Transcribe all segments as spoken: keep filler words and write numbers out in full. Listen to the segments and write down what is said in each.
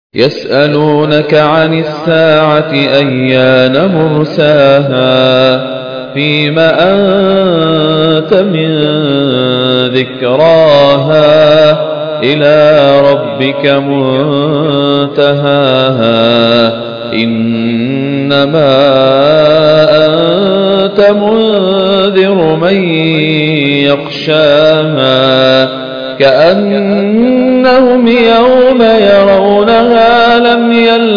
يسألونك عن الساعة أيان مرساها فيم أنت من ذكراها إلى ربك منتهاها إنما أنت منذر من يخشاها كأنهم يوم يرونها لم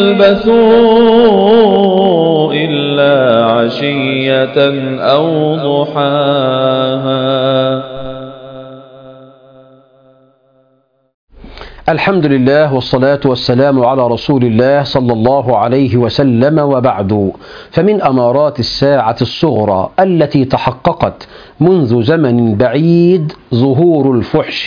يلبثوا إلا عشية أو ضحاها. الحمد لله والصلاة والسلام على رسول الله صلى الله عليه وسلم، وبعد، فمن أمارات الساعة الصغرى التي تحققت منذ زمن بعيد ظهور الفحش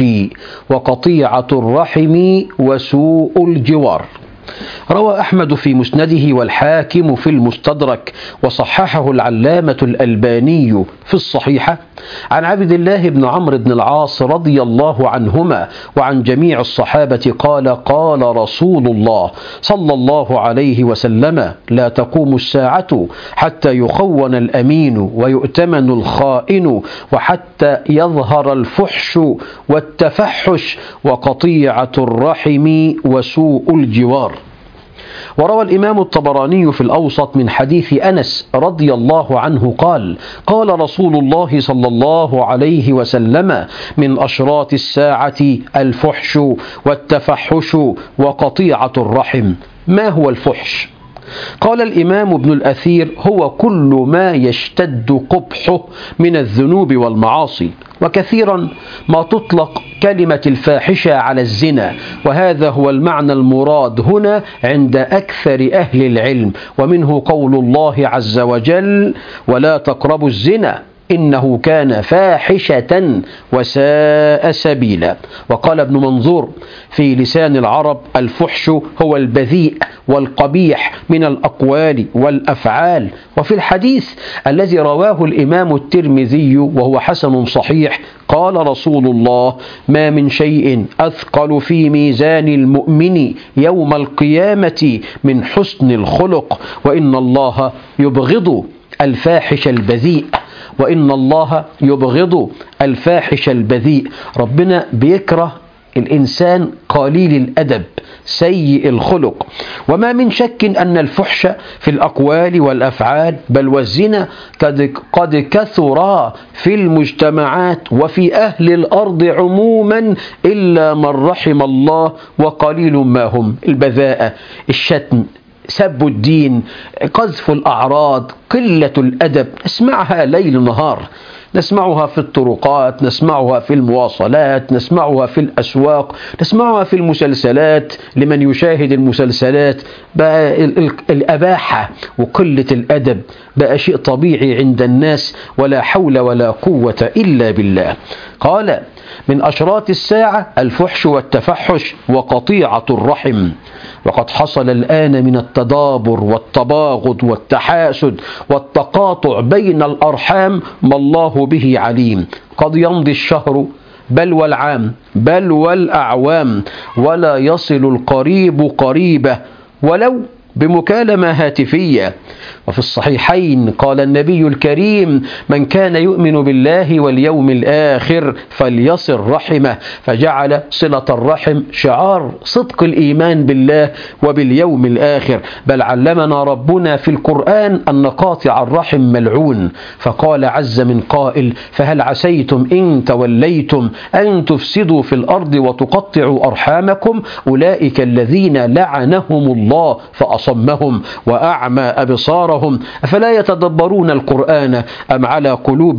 وقطيعة الرحم وسوء الجوار. روى أحمد في مسنده والحاكم في المستدرك وصححه العلامة الألباني في الصحيحة عن عبد الله بن عمرو بن العاص رضي الله عنهما وعن جميع الصحابة قال: قال رسول الله صلى الله عليه وسلم: لا تقوم الساعة حتى يخون الأمين ويؤتمن الخائن وحتى يظهر الفحش والتفحش وقطيعة الرحم وسوء الجوار. وروى الإمام الطبراني في الأوسط من حديث أنس رضي الله عنه قال: قال رسول الله صلى الله عليه وسلم: من أشراط الساعة الفحش والتفحش وقطيعة الرحم. ما هو الفحش؟ قال الإمام ابن الأثير: هو كل ما يشتد قبحه من الذنوب والمعاصي، وكثيرا ما تطلق كلمة الفاحشة على الزنا، وهذا هو المعنى المراد هنا عند أكثر أهل العلم، ومنه قول الله عز وجل: ولا تقربوا الزنا إنه كان فاحشة وساء سبيلا. وقال ابن منظور في لسان العرب: الفحش هو البذيء والقبيح من الأقوال والأفعال. وفي الحديث الذي رواه الإمام الترمذي وهو حسن صحيح قال رسول الله: ما من شيء أثقل في ميزان المؤمن يوم القيامة من حسن الخلق، وإن الله يبغض الفاحش البذيء وإن الله يبغض الفاحش البذيء. ربنا بيكره الإنسان قليل الأدب سيء الخلق. وما من شك أن الفحش في الأقوال والأفعال بل والزنا قد كثرا في المجتمعات وفي أهل الأرض عموما إلا من رحم الله، وقليل ما هم. البذاءة، الشتم، سب الدين، قذف الأعراض، قلة الأدب، نسمعها ليل نهار، نسمعها في الطرقات، نسمعها في المواصلات، نسمعها في الأسواق، نسمعها في المسلسلات. لمن يشاهد المسلسلات بقى الأباحة وقلة الأدب بقى شيء طبيعي عند الناس، ولا حول ولا قوة إلا بالله. قال: من أشراط الساعة الفحش والتفحش وقطيعة الرحم. وقد حصل الآن من التدابر والتباغض والتحاسد والتقاطع بين الأرحام ما الله به عليم. قد يمضي الشهر بل والعام بل والأعوام ولا يصل القريب قريبه ولو بمكالمة هاتفية. وفي الصحيحين قال النبي الكريم: من كان يؤمن بالله واليوم الآخر فليصل رحمه، فجعل صلة الرحم شعار صدق الإيمان بالله وباليوم الآخر. بل علمنا ربنا في القرآن أن قاطع الرحم ملعون، فقال عز من قائل: فهل عسيتم إن توليتم أن تفسدوا في الأرض وتقطعوا أرحامكم أولئك الذين لعنهم الله فأصمهم وأعمى أبصارهم أفلا يتدبرون القرآن أم على قلوب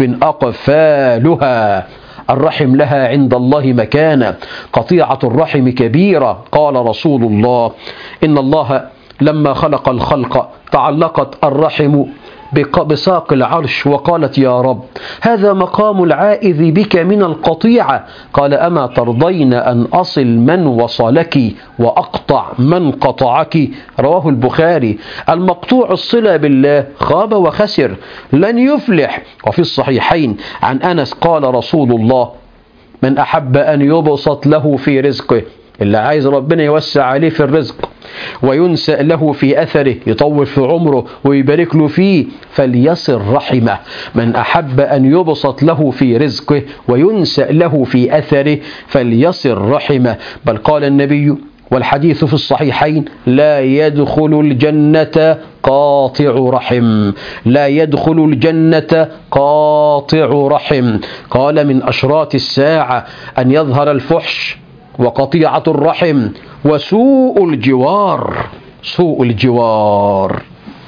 أقفالها. الرحم لها عند الله مكانة، قطيعة الرحم كبيرة. قال رسول الله: إن الله لما خلق الخلق تعلقت الرحم بساق العرش وقالت: يا رب، هذا مقام العائذ بك من القطيعة. قال: أما ترضين أن أصل من وصلك وأقطع من قطعك؟ رواه البخاري. المقطوع الصلة بالله خاب وخسر، لن يفلح. وفي الصحيحين عن أنس قال رسول الله: من أحب أن يبسط له في رزقه اللي عايز ربنا يوسع عليه في الرزق وينسأ له في أثره، يطول في عمره ويبارك له فيه، فليصل رحمه. من أحب أن يبسط له في رزقه وينسأ له في أثره فليصل رحمه. بل قال النبي والحديث في الصحيحين: لا يدخل الجنة قاطع رحم، لا يدخل الجنة قاطع رحم. قال: من أشراط الساعة أن يظهر الفحش وقطيعة الرحم وسوء الجوار. سوء الجوار.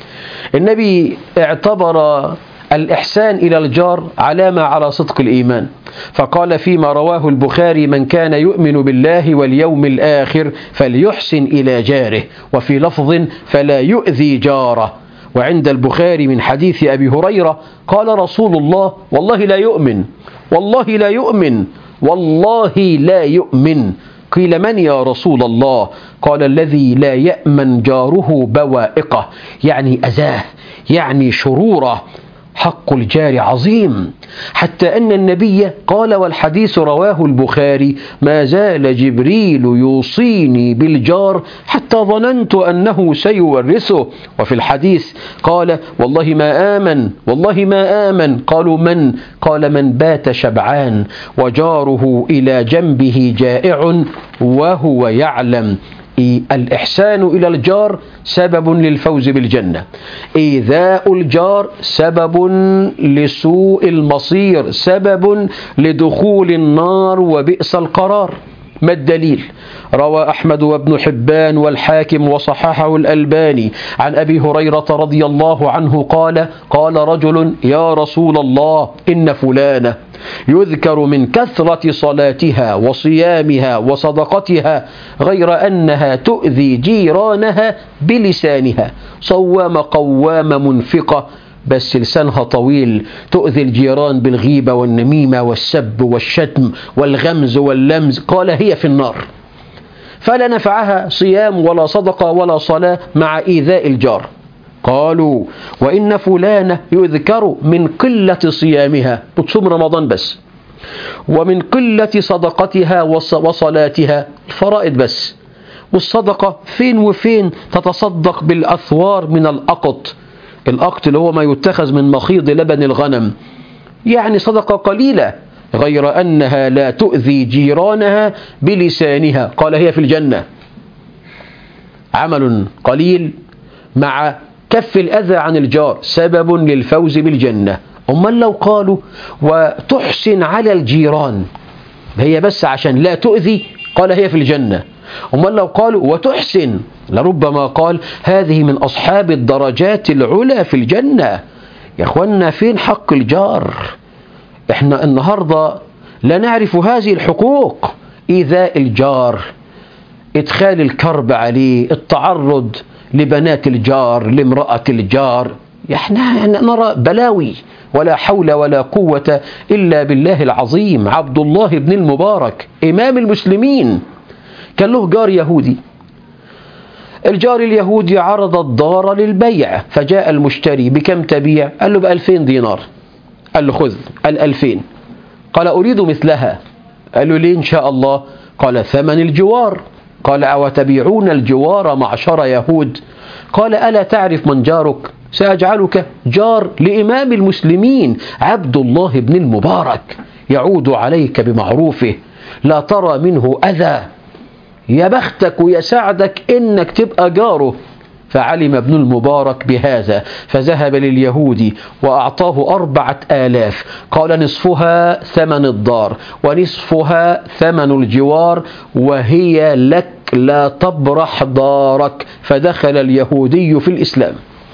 النبي اعتبر الإحسان إلى الجار علامة على صدق الإيمان، فقال فيما رواه البخاري: من كان يؤمن بالله واليوم الآخر فليحسن إلى جاره، وفي لفظ: فلا يؤذي جاره. وعند البخاري من حديث أبي هريرة قال رسول الله: والله لا يؤمن، والله لا يؤمن، والله لا يؤمن. قيل: من يا رسول الله؟ قال: الذي لا يأمن جاره بوائقه، يعني أذاه، يعني شروره. حق الجار عظيم، حتى أن النبي قال، والحديث رواه البخاري: ما زال جبريل يوصيني بالجار حتى ظننت أنه سيورثه. وفي الحديث قال: والله ما آمن، والله ما آمن. قالوا: من؟ قال: من بات شبعان وجاره إلى جنبه جائع وهو يعلم. الإحسان إلى الجار سبب للفوز بالجنة، إيذاء الجار سبب لسوء المصير، سبب لدخول النار وبئس القرار. ما الدليل؟ روى أحمد وابن حبان والحاكم وصححه الألباني عن أبي هريرة رضي الله عنه قال: قال رجل: يا رسول الله، إن فلانة يذكر من كثرة صلاتها وصيامها وصدقتها، غير أنها تؤذي جيرانها بلسانها، صوامة قوامة منفقة، بس لسانها طويل، تؤذي الجيران بالغيبة والنميمة والسب والشتم والغمز واللمز. قال: هي في النار. فلا نفعها صيام ولا صدقة ولا صلاة مع إيذاء الجار. قالوا: وإن فلانة يذكر من قلة صيامها، بتصوم رمضان بس، ومن قلة صدقتها وصلاتها، الفرائض بس، والصدقة فين وفين تتصدق بالأثوار من الأقط. الأقط اللي هو ما يتخذ من مخيض لبن الغنم، يعني صدقة قليلة، غير أنها لا تؤذي جيرانها بلسانها. قال: هي في الجنة. عمل قليل مع كف الأذى عن الجار سبب للفوز بالجنة. أما لو قالوا: وتحسن على الجيران، هي بس عشان لا تؤذي، قال: هي في الجنة. أما لو قالوا: وتحسن، لربما قال: هذه من أصحاب الدرجات العلى في الجنة. يا أخوانا، فين حق الجار؟ إحنا النهاردة لا نعرف هذه الحقوق. إيذاء الجار، إدخال الكرب عليه، التعرض لبنات الجار، لامرأة الجار. إحنا نرى بلاوي، ولا حول ولا قوة إلا بالله العظيم. عبد الله بن المبارك إمام المسلمين كان له جار يهودي. الجار اليهودي عرض الدار للبيع، فجاء المشتري: بكم تبيع؟ قال له: بألفين دينار. قال له: خذ الألفين. قال: أريد مثلها. قال له: ليه إن شاء الله؟ قال: ثمن الجوار. قال: أو تبيعون الجوار معشر يهود؟ قال: ألا تعرف من جارك؟ سأجعلك جار لإمام المسلمين عبد الله بن المبارك، يعود عليك بمعروفه، لا ترى منه أذى. يا بختك ويا سعدك إنك تبقى جاره. فعلم ابن المبارك بهذا، فذهب لليهودي وأعطاه أربعة آلاف. قال: نصفها ثمن الدار ونصفها ثمن الجوار، وهي لك، لا تبرح دارك. فدخل اليهودي في الإسلام.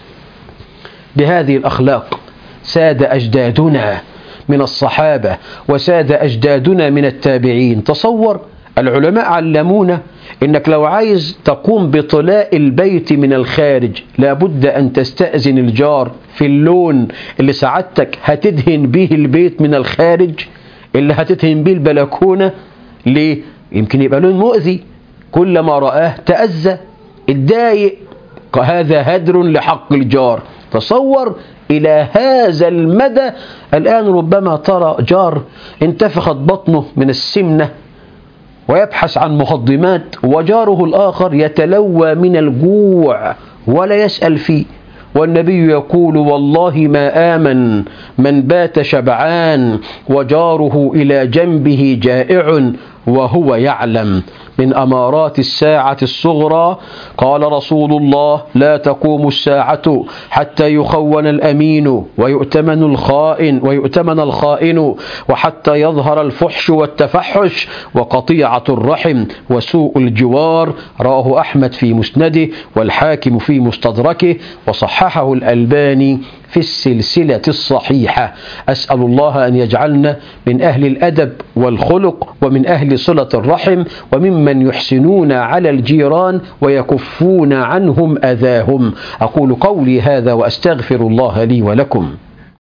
بهذه الأخلاق ساد أجدادنا من الصحابة، وساد أجدادنا من التابعين. تصور، العلماء علمونا إنك لو عايز تقوم بطلاء البيت من الخارج لابد أن تستأذن الجار في اللون اللي سعادتك هتدهن به البيت من الخارج، اللي هتدهن به البلكونة. ليه؟ يمكن يبقى لون مؤذي، كلما رآه تأذى، اتضايق. هذا هدر لحق الجار. تصور إلى هذا المدى. الآن ربما ترى جار انتفخت بطنه من السمنة ويبحث عن مقدمات، وجاره الآخر يتلوى من الجوع ولا يسأل فيه. والنبي يقول: والله ما آمن من بات شبعان وجاره إلى جنبه جائع وهو يعلم. من أمارات الساعة الصغرى قال رسول الله: لا تقوم الساعة حتى يخون الأمين ويؤتمن الخائن ويؤتمن الخائن وحتى يظهر الفحش والتفحش وقطيعة الرحم وسوء الجوار. رواه أحمد في مسنده والحاكم في مستدركه وصححه الألباني في السلسلة الصحيحة. أسأل الله أن يجعلنا من أهل الأدب والخلق ومن أهل صلة الرحم وممن يحسنون على الجيران ويكفون عنهم أذاهم. أقول قولي هذا وأستغفر الله لي ولكم.